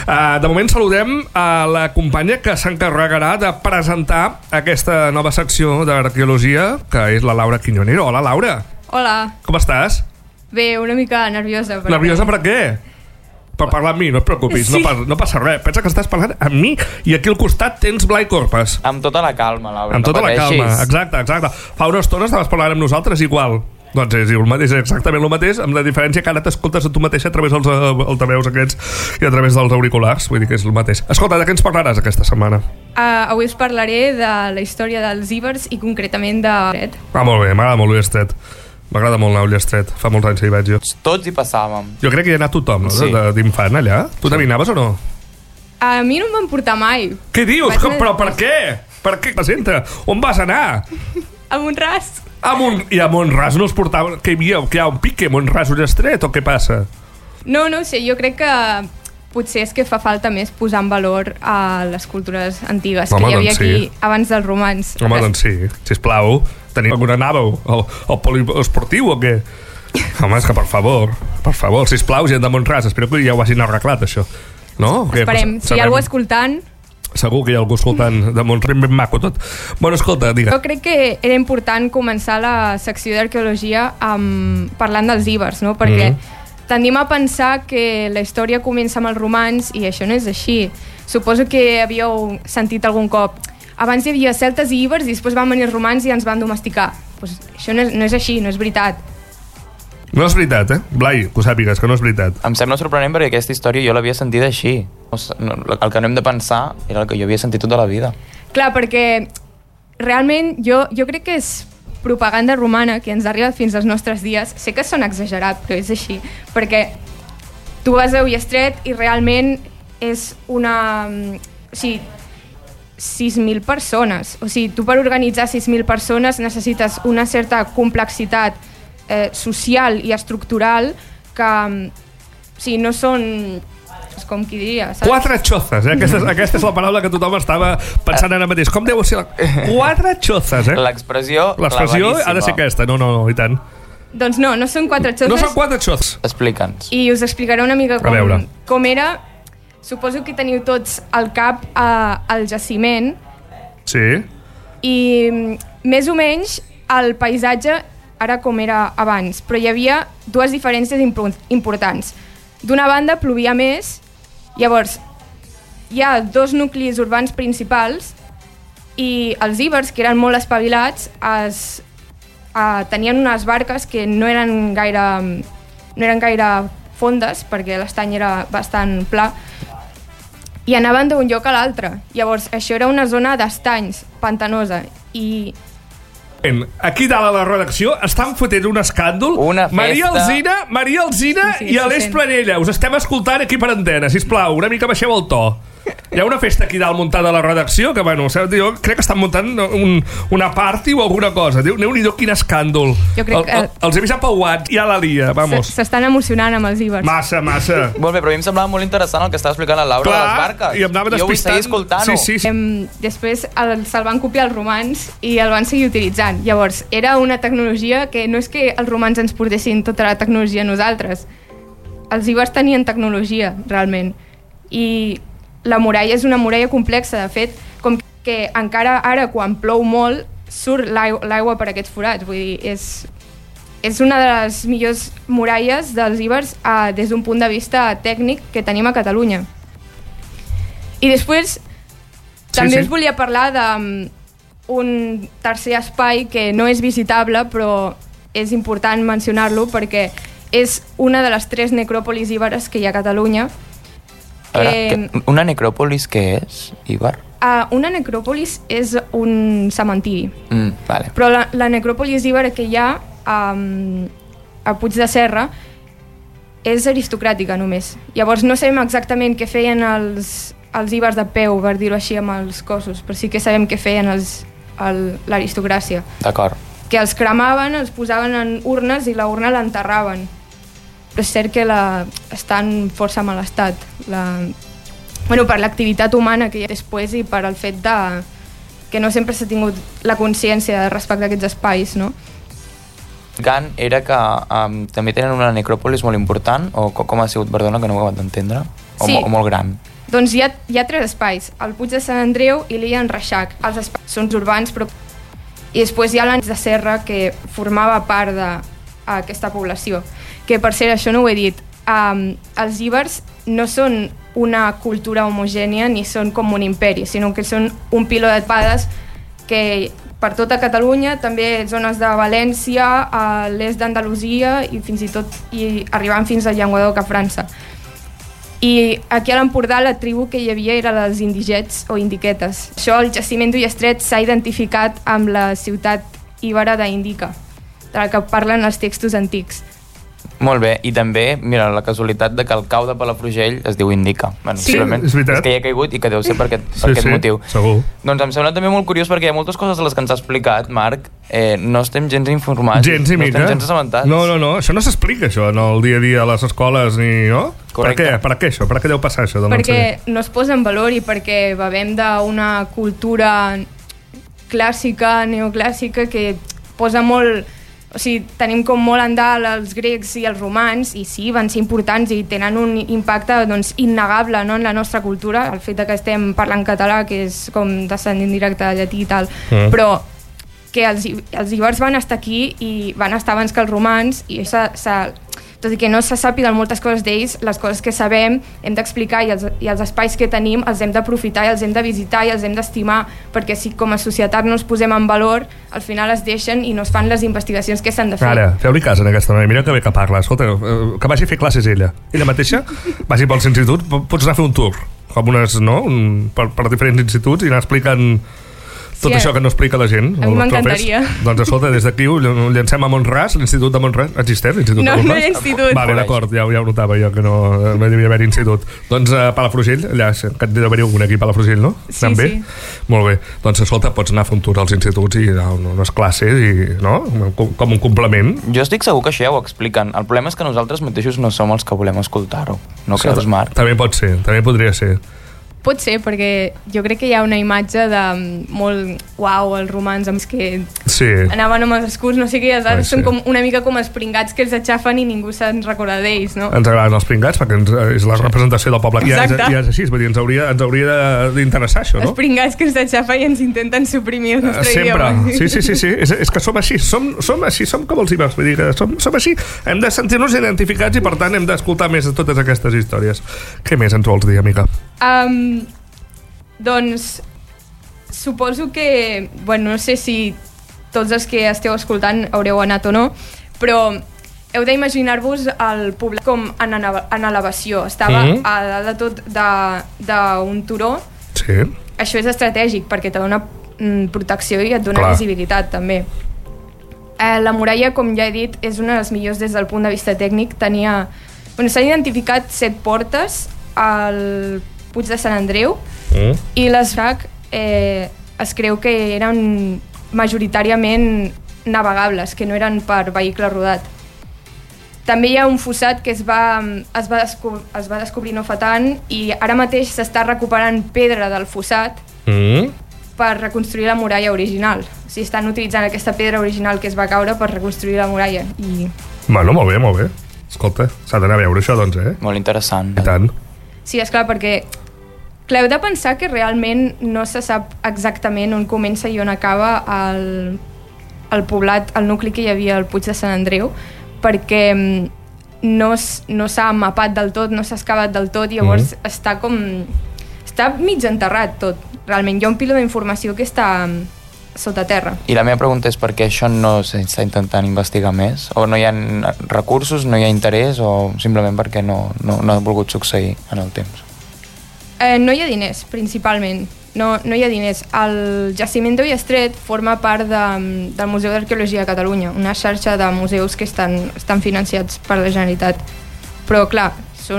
De moment saludem a la companya que s'encarregarà de presentar aquesta nova secció d'arqueologia, que és la Laura Quiñonero. Hola, Laura. Hola. Com estàs? Bé, una mica nerviosa. Perquè... Nerviosa per què? Per parlar amb mi, no et preocupis, sí. no passa res. Pensa que estàs parlant amb mi i aquí al costat tens Blai Corpes. Amb tota la calma, Laura. Amb tota la calma, exacte. Fa una estona estaves parlant amb nosaltres igual. Doncs és exactament el mateix, amb la diferència que ara t'escoltes a tu mateixa a través dels altaveus aquests i a través dels auriculars, vull dir que és el mateix. Escolta, de què ens parlaràs aquesta setmana? Avui us parlaré de la història dels ibers i concretament de Ullastret. Molt bé, m'agrada molt Ullastret. M'agrada molt anar a Ullastret, fa molts anys que hi vaig jo. Tots hi passàvem. Jo crec que hi ha anat tothom, no? Sí. D'infant allà. Tu també anaves o no? A mi no em van portar mai. Què dius? Però per què? Per què? Presenta, on vas anar? A Montràs. I a Montràs no els portaven... Que hi ha un pique, Montràs Ullastret, o què passa? No ho sé, jo crec que potser és que fa falta més posar en valor a les cultures antigues que hi havia aquí abans dels romans. Home, doncs sí, sisplau. Teniu alguna anàveu al poliesportiu o què? Home, és que per favor, sisplau, gent de Montràs, espero que ja ho hagin arreglat, això. No? Esperem, si hi ha algú escoltant... Segur que hi ha algú escoltant de Montràs, ben maco tot. Bueno, escolta, digues. Jo crec que era important començar la secció d'arqueologia parlant dels ibers, no? Perquè tendim a pensar que la història comença amb els romans i això no és així. Suposo que havíeu sentit algun cop abans hi havia celtes i ibers i després van venir els romans i ens van domesticar. Pues això no és així, no és veritat. No és veritat, Blai, que ho sàpigues, que no és veritat. Em sembla sorprenent perquè aquesta història jo l'havia sentit així. El que no hem de pensar era el que jo havia sentit tota la vida. Clar, perquè realment jo crec que és propaganda romana que ens arriba fins als nostres dies. Sé que sona exagerat, però és així. Perquè tu vas a Ullastret i realment és una... O sigui, 6.000 persones. O sigui, tu per organitzar 6.000 persones necessites una certa complexitat social i estructural que o sigui, no són... com qui diria, saps? 4 xozes, aquesta és la paraula que tothom estava pensant ara mateix. Com deu ser? 4 xozes, L'expressió ha de ser aquesta, no, i tant. Doncs no són 4 xozes. No són 4 xozes. Explica'ns. I us explicaré una mica com era. Suposo que teniu tots al cap el jaciment. Sí. I més o menys el paisatge ara com era abans, però hi havia dues diferències importants. D'una banda plovia més, llavors hi ha 2 nuclis urbans principals i els ibers, que eren molt espavilats, tenien unes barques que no eren gaire fondes perquè l'estany era bastant pla i anaven d'un lloc a l'altre. Llavors això era una zona d'estanys, pantanosa, i aquí dalt a la redacció estan fotent un escàndol. Maria Alzina i Aleix Planella, us estem escoltant aquí per antena, sisplau, una mica baixeu el to. Hi ha una festa aquí dalt muntada a la redacció que, bueno, jo crec que estan muntant una party o alguna cosa. Déu-n'hi-do, quin escàndol. Els he vist apauats, ja la lia, vamos. S'estan emocionant amb els ibers. Massa. Molt bé, però a mi em semblava molt interessant el que estava explicant la Laura de les barques. I em anava despistant. Jo vull seguir escoltant-ho. Sí. Després se'l van copiar els romans i el van seguir utilitzant. Llavors, era una tecnologia que no és que els romans ens portessin tota la tecnologia a nosaltres. Els ibers tenien tecnologia, realment. I la muralla és una muralla complexa, de fet, com que encara ara quan plou molt surt l'aigua per aquests forats, vull dir, és una de les millors muralles dels ibers des d'un punt de vista tècnic que tenim a Catalunya. I després també us volia parlar d'un tercer espai que no és visitable però és important mencionar-lo perquè és una de les 3 necròpolis íberes que hi ha a Catalunya. Una necròpolis què és, Iber? Una necròpolis és un cementiri. Vale. Però la necròpolis íbera que hi ha a Puig de Serra és aristocràtica només. Llavors no sabem exactament què feien els íbers de peu, per dir-ho així, amb els cossos, però sí que sabem què feien l'aristocràcia. D'acord. Que els cremaven, els posaven en urnes i la urna l'enterraven. Però és cert que està en força mal estat. Per l'activitat humana que hi ha després i per al fet que no sempre s'ha tingut la consciència de respectar aquests espais, no? Gant era que també tenen una necròpolis molt important, o com ha sigut, perdona, que no ho he acabat d'entendre? O molt gran? Doncs hi ha 3 espais, el Puig de Sant Andreu i l'illa en Reixac. Els espais són urbans, però... I després hi ha l'Anys de Serra, que formava part d'aquesta població. Que, per cert, això no ho he dit, els ibers no són una cultura homogènia ni són com un imperi, sinó que són un piló d'espades que per tota Catalunya, també zones de València, a l'est d'Andalusia i fins i tot arribant fins al Llenguadoc a França. I aquí a l'Empordà la tribu que hi havia era les indigets o indiquetes. Això, el jaciment d'Ullastret s'ha identificat amb la ciutat íbera d'Indica, de la que parlen els textos antics. Molt bé, i també, mira, la casualitat de que el cau de Palafrugell es diu Indica. Bueno, sí, és veritat. És que hi ha caigut i que deu ser per aquest motiu. Segur. Doncs em sembla també molt curiós perquè hi ha moltes coses de les que ens ha explicat, Marc, no estem gens informats. Gens i mica. No estem gens assabentats. No, això no s'explica, això, en el dia a dia a les escoles, ni... no? Correcte. Per què això? Per què deu passar això? Perquè no es posa en valor i perquè bevem d'una cultura clàssica, neoclàssica, que posa molt... O sigui, tenim com molt en dalt els grecs i els romans, i sí, van ser importants i tenen un impacte doncs, innegable, no?, en la nostra cultura, el fet que estem parlant català, que és com descendent directe de llatí i tal, però que els ibers van estar aquí i van estar abans que els romans, i tot i que no se sàpiguen moltes coses d'ells, les coses que sabem hem d'explicar, i els espais que tenim els hem d'aprofitar i els hem de visitar i els hem d'estimar, perquè si com a societat no els posem en valor, al final es deixen i no es fan les investigacions que s'han de fer. Ara, feu-li cas en aquesta noia, mira que bé que parla. Escolta, que vagi a fer classes ella mateixa, vagi pels instituts, pots anar a fer un tour com unes, no? Per diferents instituts i anar explicant tot això que no explica la gent. A mi m'encantaria. Doncs escolta, des d'aquí ho llancem a Mont-ras, l'Institut de Mont-ras. Existeix l'Institut de Mont-ras? No hi ha institut. Vale, d'acord, ja ho notava jo, que no hi devia haver institut. Doncs a Palafrugell, allà que deu haver un aquí a Palafrugell, no? Sí, sí. Molt bé. Doncs escolta, pots anar a fer un tour als instituts i unes classes, no? Com un complement. Jo estic segur que això ja ho expliquen. El problema és que nosaltres mateixos no som els que volem escoltar-ho. No creus, Marc? També pot ser, també podria ser. Pot ser, perquè jo crec que hi ha una imatge de molt uau, els romans que anaven amb els escuts, no sé què, ara són com una mica com els pringats que els aixafen i ningú se'n recorda d'ells, no? Ens agraden els pringats perquè és la representació del poble. Ja és així, vull dir, ens hauria d'interessar això, no? Els pringats que ens aixafen i ens intenten suprimir el nostre idioma. Sempre, sí. És que som així, som així, som com els ibers, vull dir que som així. Hem de sentir-nos identificats i per tant hem d'escoltar més de totes aquestes històries. Què més ens vols dir, amiga? Doncs suposo que, bueno, no sé si tots els que esteu escoltant haureu anat o no, però heu d'imaginar-vos el poblat com en elevació. Estava a dalt de tot d'un turó. Sí. Això és estratègic perquè te dona protecció i et dona visibilitat també. La muralla, com ja he dit, és una de les millors des del punt de vista tècnic. S'han identificat 7 portes al Puig de Sant Andreu i les RAC es creu que eren majoritàriament navegables, que no eren per vehicle rodat. També hi ha un fossat que es va descobrir no fa tant i ara mateix s'està recuperant pedra del fossat per reconstruir la muralla original. O sigui, estan utilitzant aquesta pedra original que es va caure per reconstruir la muralla. Bueno, molt bé. Escolta, s'ha d'anar a veure això, doncs, Molt interessant. I tant. Sí, esclar, perquè heu de pensar que realment no se sap exactament on comença i on acaba el poblat, el nucli que hi havia al Puig de Sant Andreu, perquè no s'ha mapat del tot, no s'ha excavat del tot, i llavors està mig enterrat tot. Realment hi ha un piló d'informació que està sota terra. I la meva pregunta és per què això no s'està intentant investigar més? O no hi ha recursos, no hi ha interès, o simplement perquè no ha volgut succeir en el temps? No hi ha diners, principalment. No hi ha diners. El jaciment d'Ullastret forma part del Museu d'Arqueologia de Catalunya, una xarxa de museus que estan financiats per la Generalitat. Però, clar,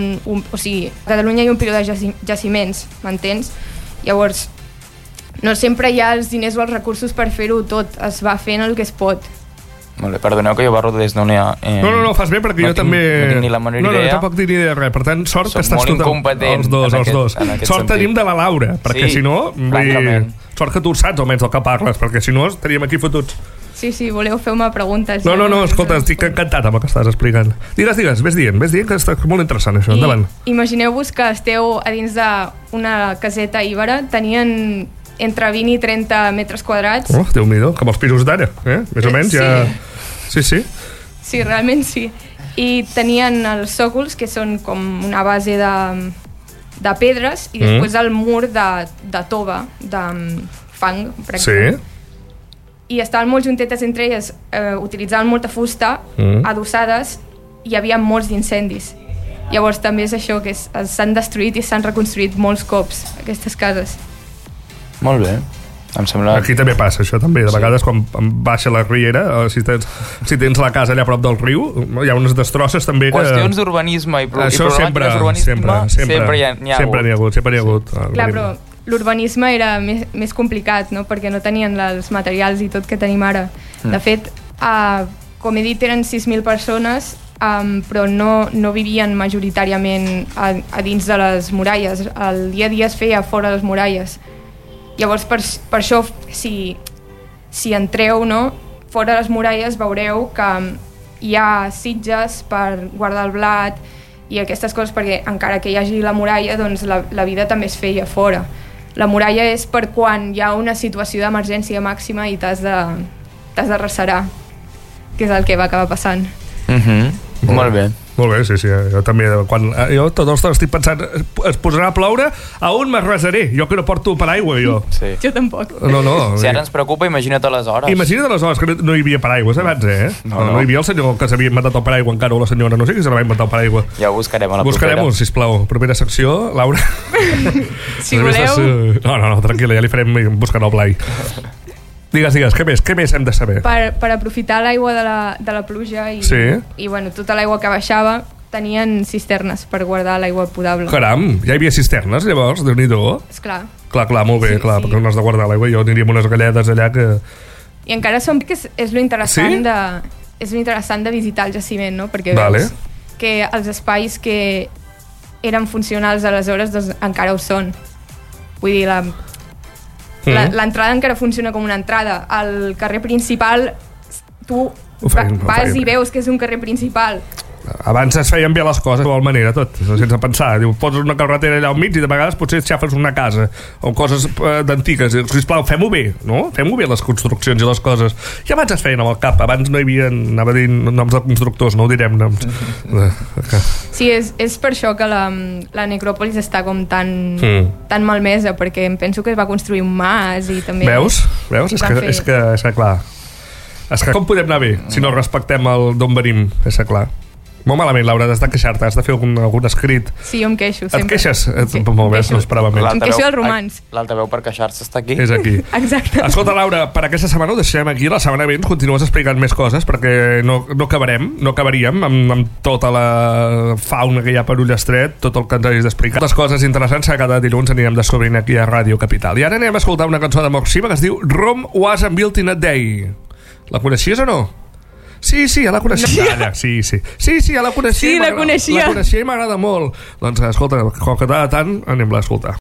a Catalunya hi ha un piló de jaciments, m'entens? Llavors, no sempre hi ha els diners o els recursos per fer-ho tot, es va fent el que es pot. Molt bé, perdoneu que jo barro des d'on hi ha... No, fas bé, perquè jo també... No tinc ni la menor idea. No, tampoc tinc ni idea de res. Per tant, sort que estàs molt incompetent els dos. Sort tenim de la Laura, perquè si no... francament. Sort que tu saps almenys del que parles, perquè si no estaríem aquí fotuts. Sí, voleu fer-me preguntes. No, escolta, estic encantat amb el que estàs explicant. Digues, ves dient que està molt interessant això, endavant. Imagineu-vos que esteu a dins d'una caseta íbera, tenien entre 20 i 30 metres quadrats. Oh, Déu-n'hi-do, com els pisos d'ara, més o menys, ja... Sí. Sí, realment sí. I tenien els sòcols, que són com una base de pedres, i després el mur de tova, de fang, per exemple. Sí. I estaven molt juntetes entre elles, utilitzaven molta fusta, adossades, i hi havia molts d'incendis. Llavors també és això, que s'han destruït i s'han reconstruït molts cops, aquestes cases. Molt bé. Em sembla... Aquí també passa això, també. De vegades, quan baixa la riera, si tens la casa allà a prop del riu, hi ha unes destrosses també que... Qüestions d'urbanisme i problemàtiques d'urbanisme sempre n'hi ha hagut. Sempre n'hi ha hagut. Clar, però l'urbanisme era més complicat, no? Perquè no tenien els materials i tot que tenim ara. De fet, com he dit, eren 6.000 persones, però no vivien majoritàriament a dins de les muralles. El dia a dia es feia fora de les muralles. Llavors, per això, si entreu, no, fora de les muralles, veureu que hi ha sitges per guardar el blat i aquestes coses, perquè encara que hi hagi la muralla, doncs la vida també es feia fora. La muralla és per quan hi ha una situació d'emergència màxima i t'has de recerar, que és el que va acabar passant. Molt bé. Molt bé, sí, jo també, jo tot l'estona estic pensant, es posarà a ploure, a on m'arrasaré? Jo que no porto paraigua, jo. Sí. Jo tampoc. No. Si ara ens preocupa, imagina't aleshores. Imagina't aleshores que no hi havia paraigües abans, No hi havia el senyor que s'havia inventat el paraigua encara, o la senyora, no sé qui se l'ha inventat el paraigua. Ja ho buscarem a la propera. Buscarem-ho, sisplau. Propera secció, Laura. Si voleu... No, tranquil·la, ja li farem buscant el Blai. Digues, què més hem de saber? Per aprofitar l'aigua de la pluja i bueno, tota l'aigua que baixava, tenien cisternes per guardar l'aigua potable. Caram, ja hi havia cisternes llavors? Déu-n'hi-do. Esclar. Clar, molt bé, perquè no has de guardar l'aigua. Jo aniríem unes galledes allà que... I encara som que és lo interessant és lo interessant de visitar el jaciment, no? Perquè veus que els espais que eren funcionals aleshores doncs encara ho són. Vull dir, l'entrada encara funciona com una entrada. Al carrer principal tu vas i veus que és un carrer principal. Abans es feien bé les coses de qualsevol manera, tot, sense pensar. Diu, poses una carretera allà al mig i de vegades potser xafes una casa o coses d'antigues. Sisplau, fem-ho bé, no? Fem-ho bé les construccions i les coses. I abans es feien amb el cap. Abans no hi havia, anava a dir noms de constructors, no ho direm noms. Sí, és per això que la necròpolis està com tan malmesa, perquè em penso que es va construir un mas i també... Veus? És que clar. És que com podem anar bé si no respectem d'on venim? És clar. Molt malament, Laura, has de queixar-te, has de fer algun escrit. Sí, jo em queixo, sempre. Et queixes? Sí, molt bé, no esperava més. Em queixo dels romans. L'alta veu per queixar-se està aquí. És aquí. Exacte. Escolta, Laura, per aquesta setmana ho deixem aquí. La setmana vinent continues explicant més coses perquè no acabaríem amb tota la fauna que hi ha per Ullastret, tot el que ens hagis d'explicar. Les coses interessants que cada dilluns anirem descobrint aquí a Ràdio Capital. I ara anem a escoltar una cançó de Moxima que es diu Rome Was Built in a Day. La coneixies o no? Sí, ja la coneixia. No. Sí, ja la coneixia. Sí, la coneixia. La coneixia i m'agrada molt. Doncs escolta, com que t'agrada tant, anem-la a escoltar.